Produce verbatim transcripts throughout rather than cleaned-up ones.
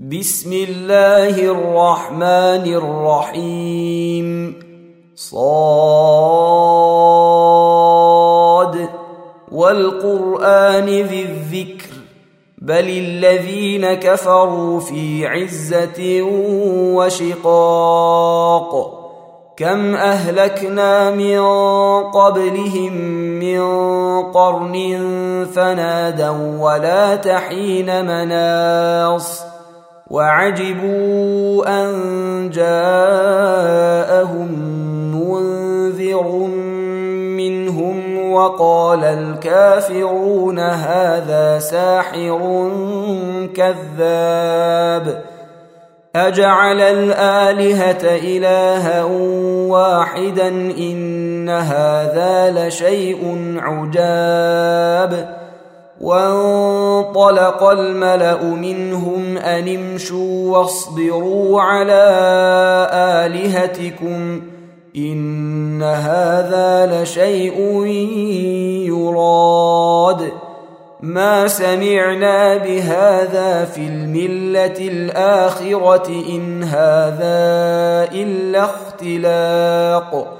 بسم الله الرحمن الرحيم. صاد والقرآن ذي الذكر بل الذين كفروا في عزة وشقاق كم أهلكنا من قبلهم من قرن فنادوا ولا تحين مناص وعجبوا أن جاءهم منذر منهم وقال الكافرون هذا ساحر كذاب أجعل الآلهة إلها واحدا إن هذا لشيء عجاب وانطلق الملأ منهم أن امشوا واصبروا على آلهتكم إن هذا لشيء يراد ما سمعنا بهذا في الملة الآخرة إن هذا إلا اختلاق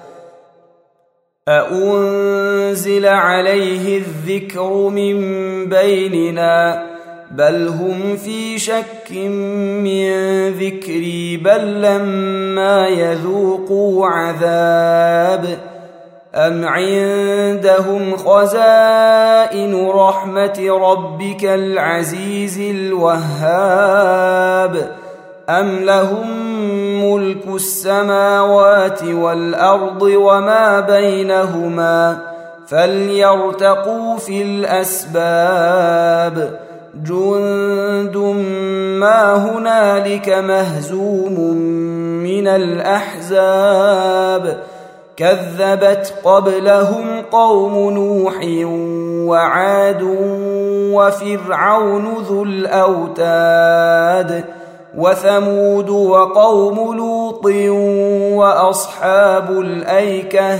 أأنزل عليه الذكر من بيننا بل هم في شك من ذكري بل لما يذوقوا عذاب أم عندهم خزائن رحمة ربك العزيز الوهاب أم لهم ملك السماوات والأرض وما بينهما فليرتقوا في الأسباب جند ما هنالك مهزوم من الأحزاب كذبت قبلهم قوم نوح وعاد وفرعون ذو الأوتاد وثمود وقوم لوط وأصحاب الأيكة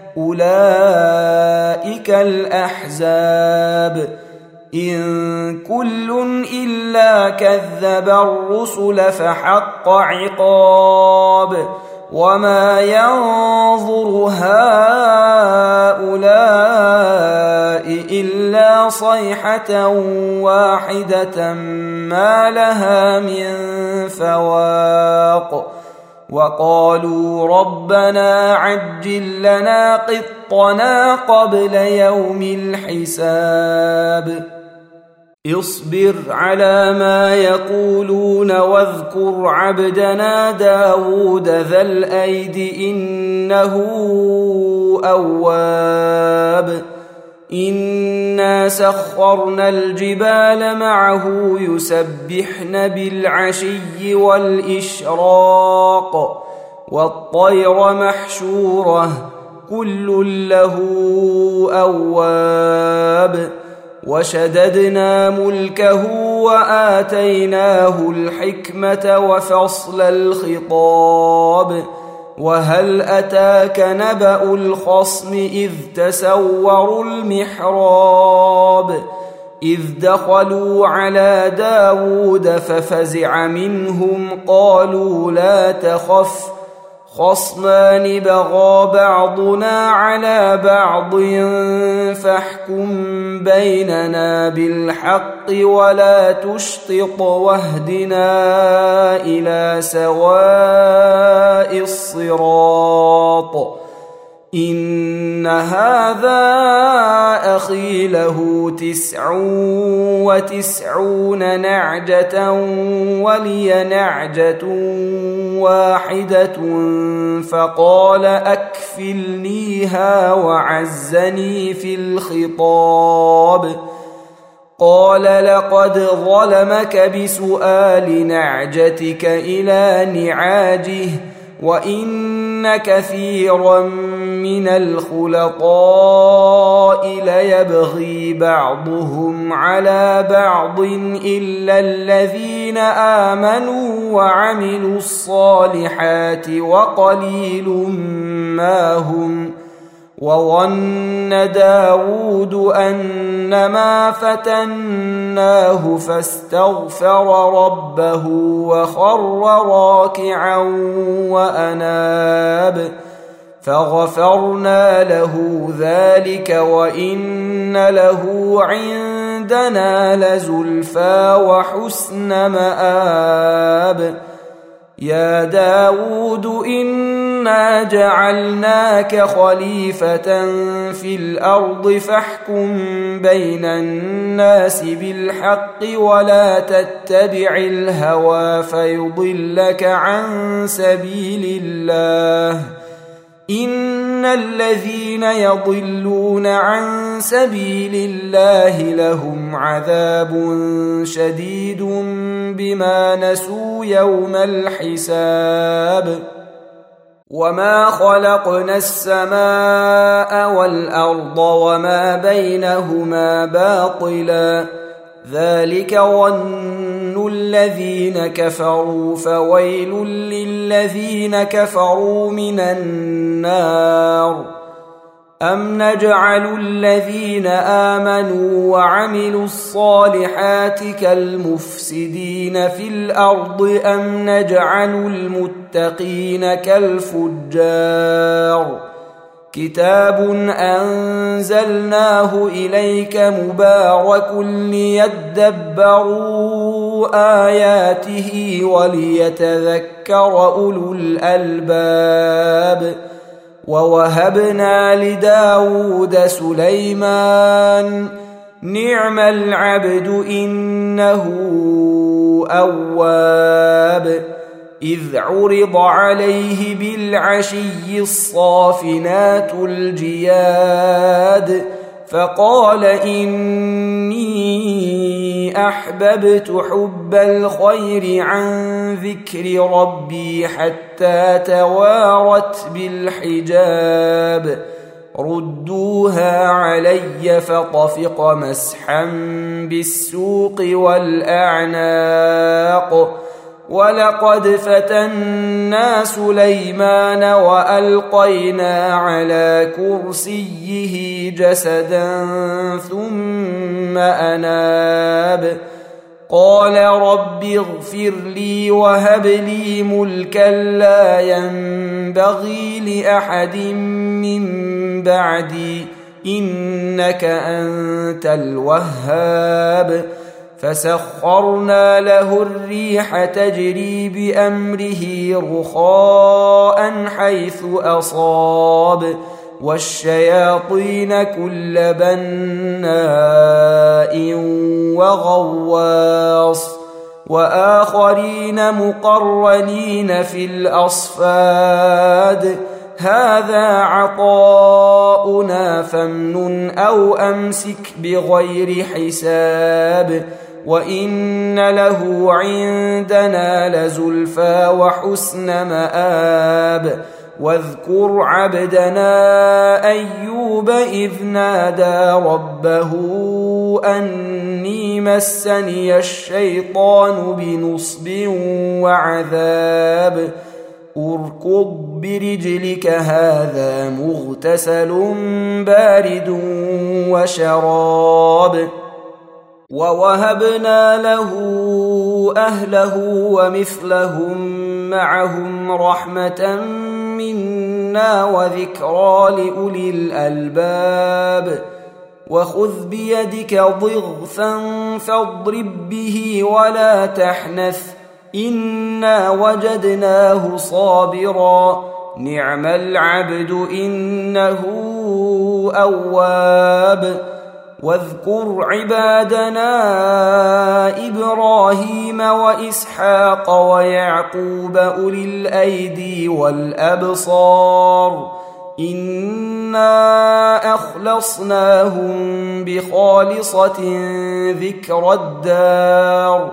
أولئك الأحزاب إن كل إلا كذب الرسل فحق عقاب وما ينظر هؤلاء إلا صيحة واحدة ما لها من فواق وقالوا ربنا عجل لنا قطنا قبل يوم الحساب اصبر على ما يقولون واذكر عبدنا داود ذا الأيد إنه أواب إنا سخرنا الجبال معه يسبحن بالعشي والإشراق والطير محشورة كل له أواب وشددنا ملكه وآتيناه الحكمة وفصل الخطاب وهل أتاك نبأ الخصم إذ تسوروا المحراب إذ دخلوا على داود ففزع منهم قالوا لا تخف خصمان بغى بعضنا على بعض فاحكم بيننا بالحق ولا تشطط واهدنا إلى سواء الصراط إن هذا أخي له تسع وتسعون نعجة ولي نعجة واحدة فقال أكفلنيها وعزني في الخطاب قال لقد ظلمك بسؤال نعجتك إلى نعاجه وإن كثيرا من الخلطاء ليبغي بعضهم على بعض إلا الذين آمنوا وعملوا الصالحات وقليل ما هم وظن داود أنما فتناه فاستغفر ربه وخر راكعا وأناب فغفرنا له ذلك وإن له عندنا لزلفى وحسن مآب. يا داود إنا جعلناك خليفة في الأرض فاحكم بين الناس بالحق ولا تتبع الهوى فيضلك عن سبيل الله. إن الذين يضلون عن سبيل الله لهم عذاب شديد بما نسوا يوم الحساب. وما خلقنا السماء والأرض وما بينهما باطلا ذلك ظن الذين كفروا فويل للذين كفروا من النار. أم نجعل الذين آمنوا وعملوا الصالحات كالمفسدين في الأرض أم نجعل المتقين كالفجار. كتاب أنزلناه إليك مبارك ليدبروا آياته وليتذكر أولو الألباب. ووهبنا لداود سليمان نعم العبد إنه أواب. إذ عرض عليه بالعشي الصافنات الجياد فقال إني أحببت حب الخير عن ذكر ربي حتى توارت بالحجاب. ردوها علي فطفق مسحا بالسوق والأعناق. ولقد فتنا سليمان وألقينا على كرسيه جسدا ثم أناب. قال رب اغفر لي وهب لي ملكا لا ينبغي لأحد من بعدي إنك أنت الوهاب. فسخرنا له الريح تجري بأمره رخاء حيث أصاب والشياطين كل بناء وغواص وآخرين مقرنين في الأصفاد. هذا عطاؤنا فامنن أو أمسك بغير حساب. وإن له عندنا لزلفى وحسن مآب. واذكر عبدنا أيوب إذ نادى ربه أني مسني الشيطان بنصب وعذاب. اركض برجلك هذا مغتسل بارد وشراب. ووهبنا له أهله ومثلهم معهم رحمة منا وذكرى لأولي الألباب. وخذ بيدك ضغثا فاضرب به ولا تحنث إنا وجدناه صابرا نعم العبد إنه أواب. واذكر عبادنا إبراهيم وإسحاق ويعقوب أولي الأيدي والأبصار إنا أخلصناهم بخالصة ذكر الدار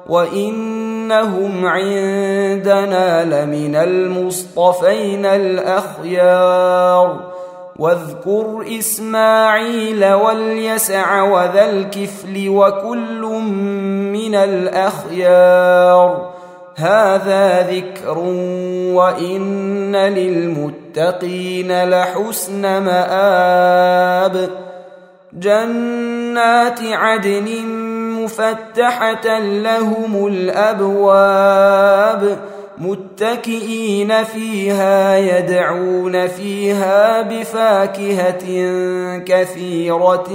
وإنهم عندنا لمن المصطفين الأخيار. واذكر إسماعيل واليسع وذا الكفل وكل من الأخيار. هذا ذكر وإن للمتقين لحسن مآب جنات عدن مفتحة لهم الأبواب متكئين فيها يدعون فيها بفاكهة كثيرة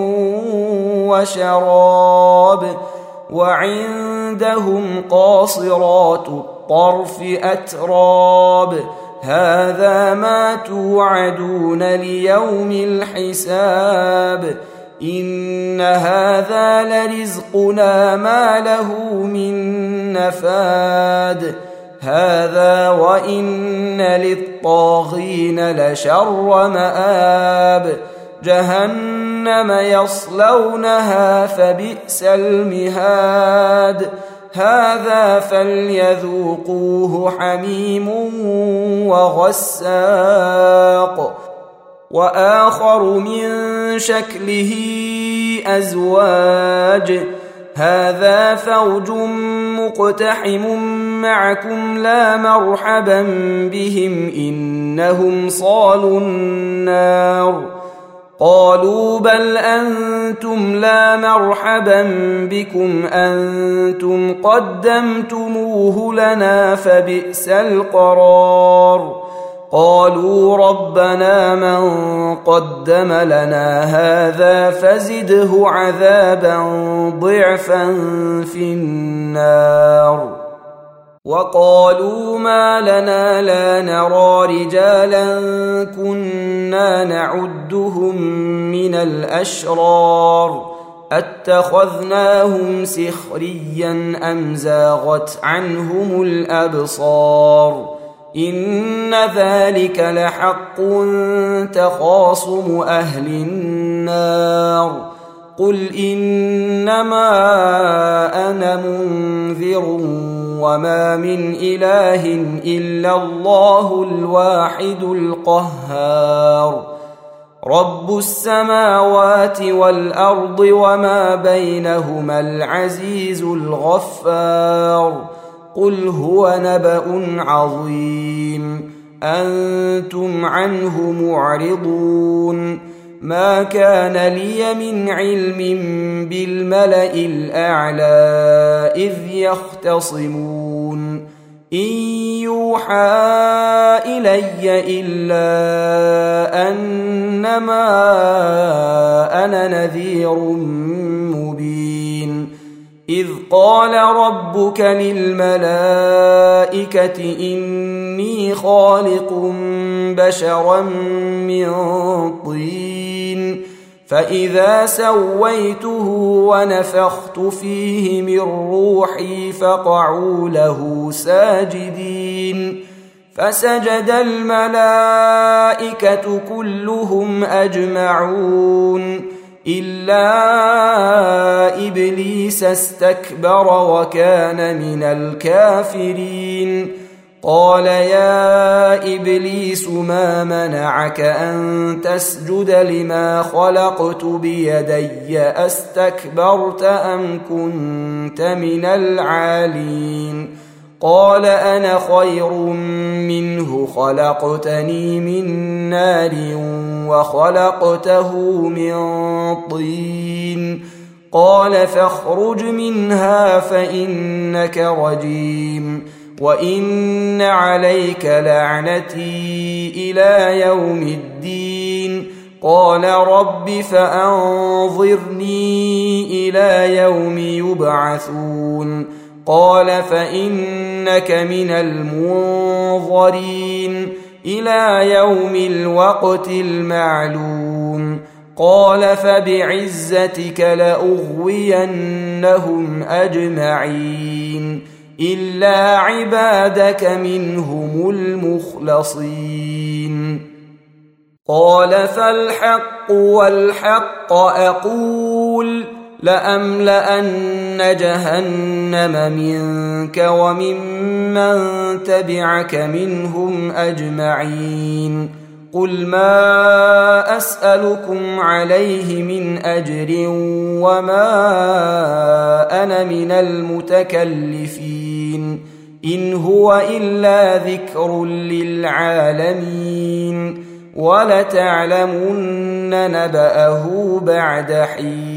وشراب وعندهم قاصرات الطرف أتراب هذا ما توعدون ليوم الحساب إن هذا لرزقنا ما له من نفاد هذا وإن للطاغين لشر مآب جهنم يصلونها فبئس المهاد هذا فليذوقوه حميم وغساق وآخر من شكله أزواج هذا فوج مقتحم معكم لا مرحبا بهم إنهم صالوا النار قالوا بل أنتم لا مرحبا بكم أنتم قدمتموه لنا فبئس القرار قالوا ربنا من قدم لنا هذا فزده عذابا ضعفا في النار وقالوا ما لنا لا نرى رجالا كنا نعدهم من الأشرار أتخذناهم سخريا أم زاغت عنهم الأبصار إن ذلك لحق تخاصم أهل النار قل إنما أنا منذر وما من إله إلا الله الواحد القهار رب السماوات والأرض وما بينهما العزيز الغفار قل هو نبأ عظيم أنتم عنه معرضون ما كان لي من علم بالملأ الأعلى إذ يختصمون إن يوحى إلي إلا أنما أنا نذير مبين إذ قال ربك للملائكة إني خالق بشرا من طين فإذا سويته ونفخت فيه من روحي فقعوا له ساجدين فسجد الملائكة كلهم أجمعون إلا إبليس استكبر وكان من الكافرين قال يا إبليس ما منعك أن تسجد لما خلقت بيدي أستكبرت أم كنت من العالين قال أنا خير منه خلقتني من نار وخلقته من طين قال فاخرج منها فإنك رجيم وإن عليك لعنتي إلى يوم الدين قال رب فأنظرني إلى يوم يبعثون قال فإنك من المنظرين إلى يوم الوقت المعلوم قال فبعزتك لأغوينهم أجمعين إلا عبادك منهم المخلصين قال فالحق والحق أقول لأملأن جهنم منك وممن تبعك منهم أجمعين قل ما أسألكم عليه من أجر وما أنا من المتكلفين إن هو إلا ذكر للعالمين ولتعلمن نبأه بعد حين.